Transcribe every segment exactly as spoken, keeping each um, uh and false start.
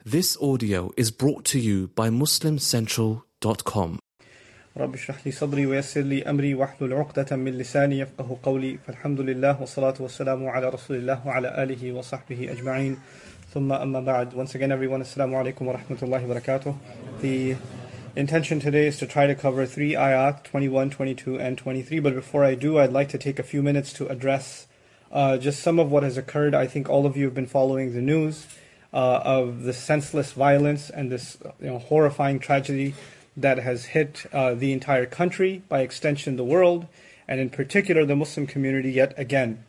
This audio is brought to you by Muslim Central dot com. رب اشرح لي صدري ويسر لي أمري واحلل عقدة من لساني يفقه قولي فالحمد لله والصلاة والسلام على رسول الله وعلى آله وصحبه أجمعين ثم أما بعد. Once again, everyone, assalamu alaikum wa rahmatullahi wa barakatuh. The intention today is to try to cover three ayat, twenty-one, twenty-two, and twenty-three. But before I do, I'd like to take a few minutes to address uh, just some of what has occurred. I think all of you have been following the news uh, of the senseless violence and this you know, horrifying tragedy that has hit uh, the entire country, by extension the world, and in particular the Muslim community yet again.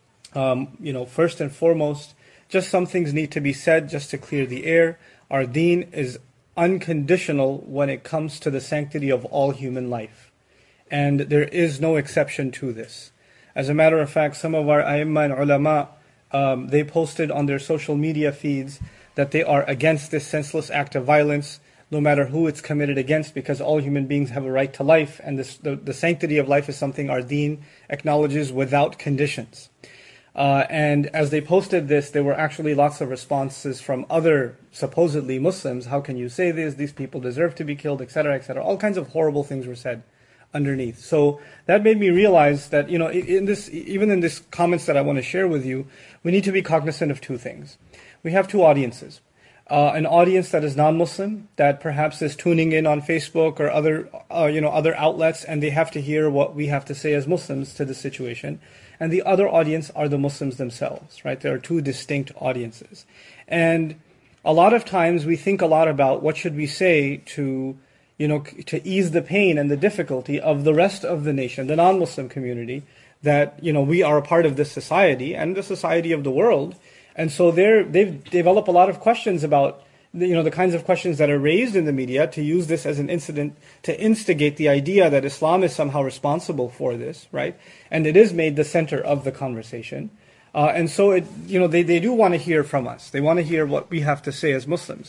Um, you know, first and foremost, just some things need to be said just to clear the air. Our deen is unconditional when it comes to the sanctity of all human life. And there is no exception to this. As a matter of fact, some of our a'imma and ulama, um, they posted on their social media feeds that they are against this senseless act of violence, no matter who it's committed against, because all human beings have a right to life, and this, the, the sanctity of life is something our deen acknowledges without conditions. Uh, and as they posted this, there were actually lots of responses from other supposedly Muslims. How can you say this? These people deserve to be killed, et cetera, et cetera. All kinds of horrible things were said underneath. So that made me realize that, you know, in this, even in this comments that I want to share with you, we need to be cognizant of two things. We have two audiences. Uh, an audience that is non-Muslim, that perhaps is tuning in on Facebook or other, uh, you know, other outlets, and they have to hear what we have to say as Muslims to the situation. And the other audience are the Muslims themselves, right? There are two distinct audiences. And a lot of times we think a lot about what should we say to, you know, to ease the pain and the difficulty of the rest of the nation, the non-Muslim community, that, you know, we are a part of this society and the society of the world. And so they're, they've developed a lot of questions about, you know, the kinds of questions that are raised in the media, to use this as an incident to instigate the idea that Islam is somehow responsible for this, right? And it is made the center of the conversation. Uh, and so, it, you know, they, they do want to hear from us. They want to hear what we have to say as Muslims.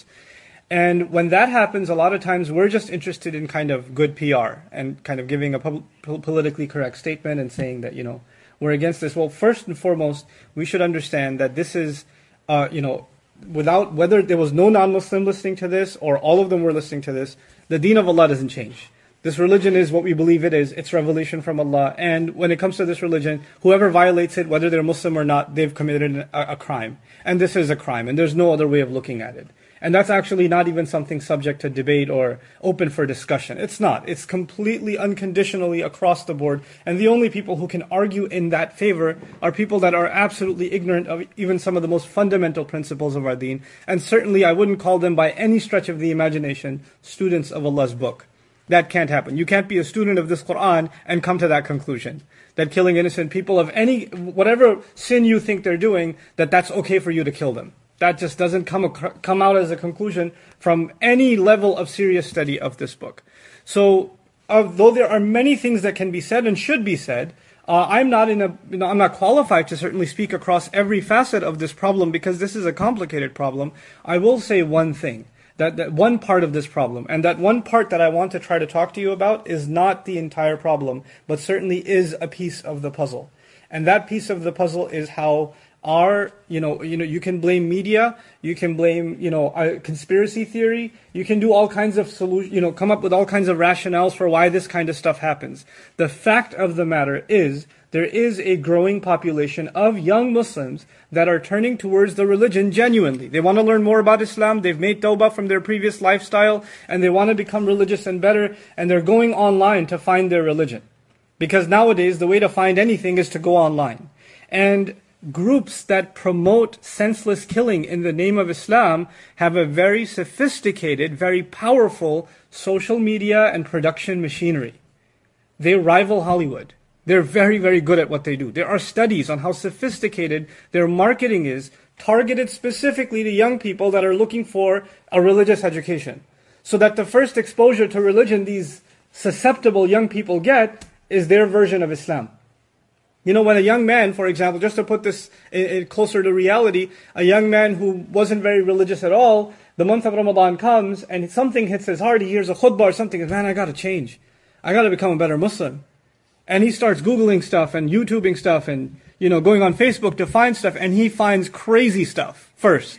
And when that happens, a lot of times we're just interested in kind of good P R and kind of giving a pub- politically correct statement and saying that, you know, we're against this. Well, first and foremost, we should understand that this is, uh, you know, without, whether there was no non-Muslim listening to this or all of them were listening to this, the deen of Allah doesn't change. This religion is what we believe it is. It's revelation from Allah. And when it comes to this religion, whoever violates it, whether they're Muslim or not, they've committed a, a crime. And this is a crime. And there's no other way of looking at it. And that's actually not even something subject to debate or open for discussion. It's not. It's completely unconditionally across the board. And the only people who can argue in that favor are people that are absolutely ignorant of even some of the most fundamental principles of our deen. And certainly I wouldn't call them by any stretch of the imagination students of Allah's book. That can't happen. You can't be a student of this Quran and come to that conclusion. That killing innocent people of any, whatever sin you think they're doing, that that's okay for you to kill them. That just doesn't come come out as a conclusion from any level of serious study of this book. So, although there are many things that can be said and should be said, uh, I'm not in a, you know, I'm not qualified to certainly speak across every facet of this problem, because this is a complicated problem. I will say one thing, that, that one part of this problem, and that one part that I want to try to talk to you about is not the entire problem, but certainly is a piece of the puzzle. And that piece of the puzzle is how Are, you know, you know, you can blame media, you can blame, you know, a conspiracy theory, you can do all kinds of solution, you know, come up with all kinds of rationales for why this kind of stuff happens. The fact of the matter is, there is a growing population of young Muslims that are turning towards the religion genuinely. They want to learn more about Islam, they've made tawbah from their previous lifestyle, and they want to become religious and better, and they're going online to find their religion. Because nowadays, the way to find anything is to go online. And groups that promote senseless killing in the name of Islam have a very sophisticated, very powerful social media and production machinery. They rival Hollywood. They're very, very good at what they do. There are studies on how sophisticated their marketing is, targeted specifically to young people that are looking for a religious education. So that the first exposure to religion these susceptible young people get is their version of Islam. You know, when a young man, for example, just to put this in, in closer to reality, a young man who wasn't very religious at all, the month of Ramadan comes and something hits his heart, he hears a khutbah or something, and man, I gotta change. I gotta become a better Muslim. And he starts Googling stuff and YouTubing stuff and, you know, going on Facebook to find stuff, and he finds crazy stuff first.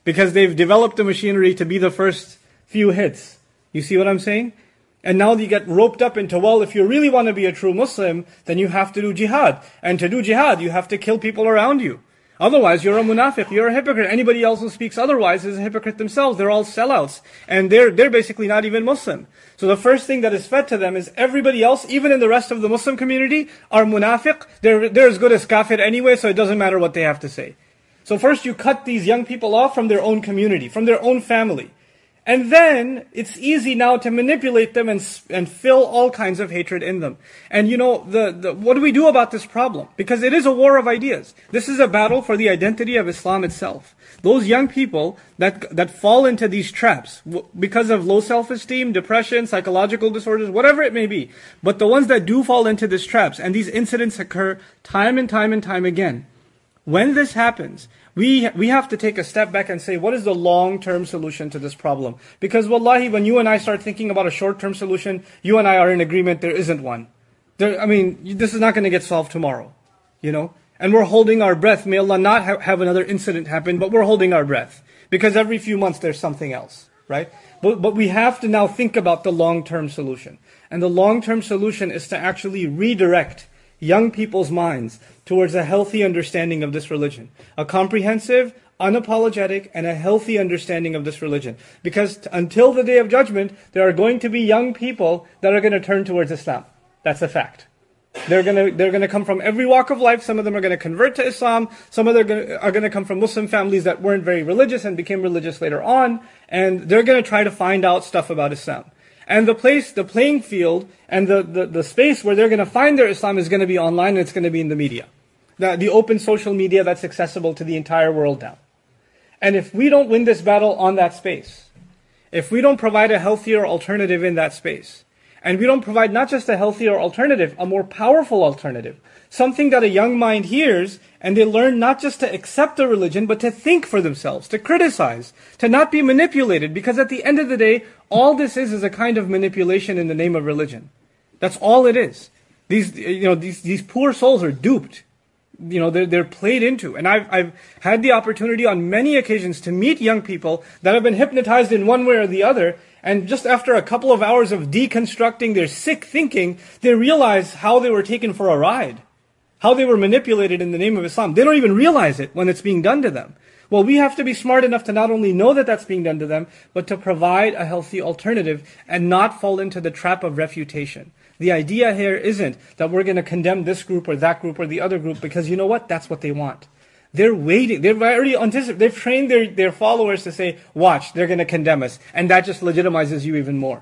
because they've developed the machinery to be the first few hits. You see what I'm saying? And now you get roped up into, well, if you really want to be a true Muslim, then you have to do jihad. And to do jihad, you have to kill people around you. Otherwise, you're a munafiq, you're a hypocrite. Anybody else who speaks otherwise is a hypocrite themselves. They're all sellouts. And they're, they're basically not even Muslim. So the first thing that is fed to them is everybody else, even in the rest of the Muslim community, are munafiq. They're, they're as good as kafir anyway, so it doesn't matter what they have to say. So first you cut these young people off from their own community, from their own family. And then it's easy now to manipulate them and and fill all kinds of hatred in them. And you know, the, the what do we do about this problem? Because it is a war of ideas. This is a battle for the identity of Islam itself. Those young people that that fall into these traps because of low self-esteem, depression, psychological disorders, whatever it may be. But the ones that do fall into these traps, and these incidents occur time and time and time again. When this happens, we we have to take a step back and say, what is the long-term solution to this problem? Because wallahi, when you and I start thinking about a short-term solution, you and I are in agreement there isn't one. There, I mean, this is not going to get solved tomorrow, you know? And we're holding our breath. May Allah not ha- have another incident happen, but we're holding our breath. Because every few months there's something else, right? But, but we have to now think about the long-term solution. And the long-term solution is to actually redirect young people's minds towards a healthy understanding of this religion. A comprehensive, unapologetic, and a healthy understanding of this religion. Because t- until the Day of Judgment, there are going to be young people that are going to turn towards Islam. That's a fact. They're going to they're going to come from every walk of life. Some of them are going to convert to Islam. Some of them are going to, are going to come from Muslim families that weren't very religious and became religious later on. And they're going to try to find out stuff about Islam. And the place, the playing field, and the, the, the space where they're going to find their Islam is going to be online, and it's going to be in the media. The, the open social media that's accessible to the entire world now. And if we don't win this battle on that space, if we don't provide a healthier alternative in that space, and we don't provide not just a healthier alternative, a more powerful alternative, something that a young mind hears, and they learn not just to accept the religion, but to think for themselves, to criticize, to not be manipulated, because at the end of the day, all this is is a kind of manipulation in the name of religion. That's all it is. These, you know, these these poor souls are duped. You know, they're, they're played into. And I've, I've had the opportunity on many occasions to meet young people that have been hypnotized in one way or the other, and just after a couple of hours of deconstructing their sick thinking, they realize how they were taken for a ride. How they were manipulated in the name of Islam. They don't even realize it when it's being done to them. Well, we have to be smart enough to not only know that that's being done to them, but to provide a healthy alternative and not fall into the trap of refutation. The idea here isn't that we're going to condemn this group or that group or the other group, because you know what? That's what they want. They're waiting. They've already anticipated. They've trained their, their followers to say, watch, they're going to condemn us. And that just legitimizes you even more.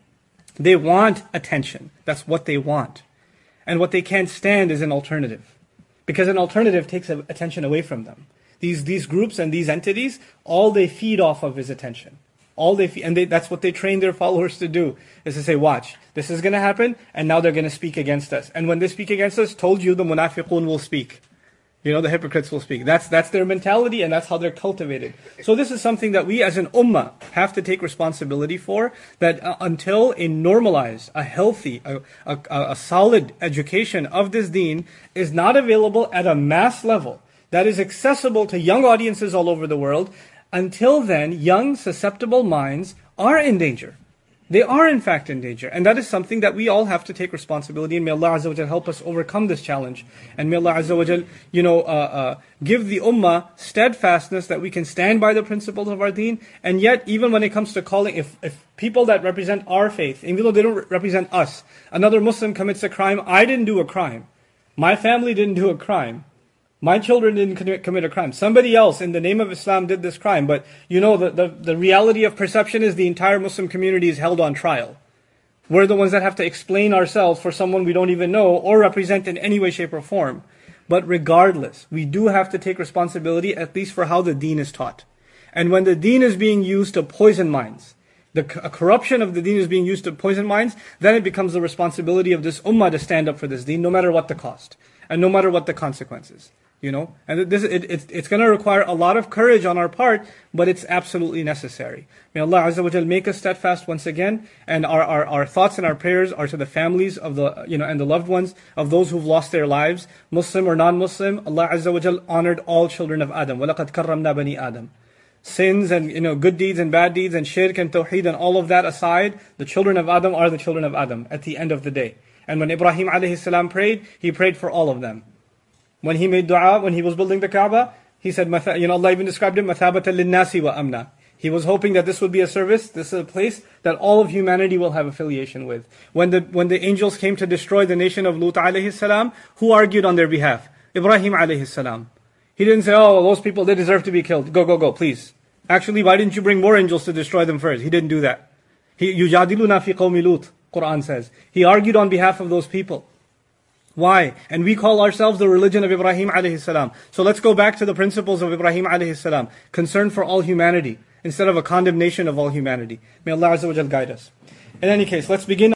They want attention. That's what they want. And what they can't stand is an alternative. Because an alternative takes attention away from them. These these groups and these entities, all they feed off of is attention. All they feed, and they, that's what they train their followers to do, is to say, watch, this is going to happen, and now they're going to speak against us. And when they speak against us, told you the munafiqun will speak. You know, the hypocrites will speak. That's that's their mentality, and that's how they're cultivated. So this is something that we as an ummah have to take responsibility for, that uh, until a normalized, a healthy, a, a, a solid education of this deen is not available at a mass level, that is accessible to young audiences all over the world, until then, young, susceptible minds are in danger. They are in fact in danger. And that is something that we all have to take responsibility in. May Allah Azza wa Jal help us overcome this challenge. And may Allah Azza wa Jal, you know, uh, uh, give the ummah steadfastness that we can stand by the principles of our deen. And yet, even when it comes to calling, if, if people that represent our faith, even though they don't represent us, another Muslim commits a crime, I didn't do a crime. My family didn't do a crime. My children didn't commit a crime. Somebody else in the name of Islam did this crime. But you know, the, the, the reality of perception is the entire Muslim community is held on trial. We're the ones that have to explain ourselves for someone we don't even know or represent in any way, shape, or form. But regardless, we do have to take responsibility at least for how the deen is taught. And when the deen is being used to poison minds, the corruption of the deen is being used to poison minds, then it becomes the responsibility of this ummah to stand up for this deen, no matter what the cost, and no matter what the consequences. You know, and this it, it, it's going to require a lot of courage on our part, but it's absolutely necessary. May Allah Azza wa Jal make us steadfast once again, and our, our, our thoughts and our prayers are to the families of the, you know, and the loved ones of those who've lost their lives, Muslim or non-Muslim. Allah Azza wa Jal honored all children of Adam. وَلَقَدْ كَرَّمْنَا بَنِي Adam. sins and you know good deeds and bad deeds and shirk and tawheed and all of that aside, the children of Adam are the children of Adam at the end of the day. And when Ibrahim alayhi salam prayed, he prayed for all of them. When he made dua, when he was building the Kaaba, he said, you know, Allah even described it, مَثَابَةً لِلنَّاسِ وَأَمْنًا. He was hoping that this would be a service, this is a place that all of humanity will have affiliation with. When the when the angels came to destroy the nation of Lut alayhi salam, who argued on their behalf? Ibrahim alayhi salam. He didn't say, oh, those people, they deserve to be killed. Go, go, go, please. Actually, why didn't you bring more angels to destroy them first? He didn't do that. He, يُجَادِلُنَا فِي قَوْمِ لُوط, Quran says. He argued on behalf of those people. Why? And we call ourselves the religion of Ibrahim alayhi salam. So let's go back to the principles of Ibrahim alayhi salam. Concern for all humanity, instead of a condemnation of all humanity. May Allah Azza wa Jal guide us. In any case, let's begin